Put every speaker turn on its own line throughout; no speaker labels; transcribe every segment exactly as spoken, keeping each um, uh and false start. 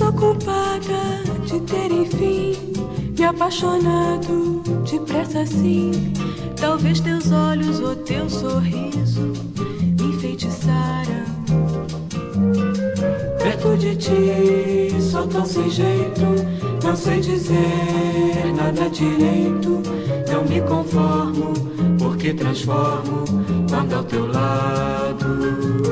sou culpada de ter enfim me apaixonado depressa assim. Talvez teus olhos ou teu sorriso me enfeitiçaram. Perto de ti sou tão sem jeito, não sei dizer nada direito. Não me conformo porque transformo quando ao teu lado.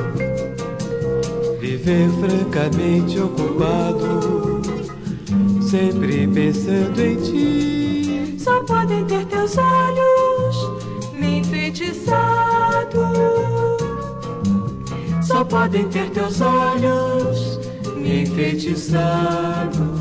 Viver francamente ocupado, sempre pensando em ti.
Só podem ter teus olhos me enfeitiçado. Só podem ter teus olhos me enfeitiçado.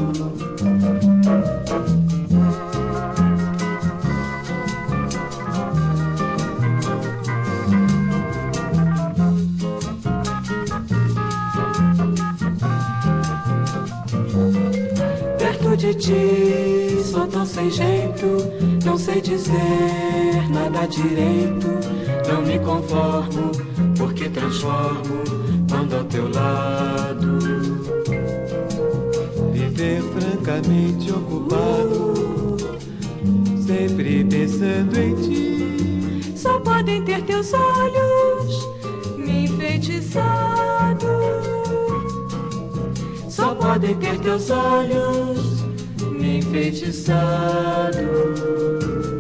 De ti sou tão sem jeito, não sei dizer nada direito. Não me conformo porque transformo quando ao teu lado.
Viver francamente ocupado, sempre pensando em ti.
Só podem ter teus olhos me enfeitiçado. Só podem ter teus olhos me enfeitiçado.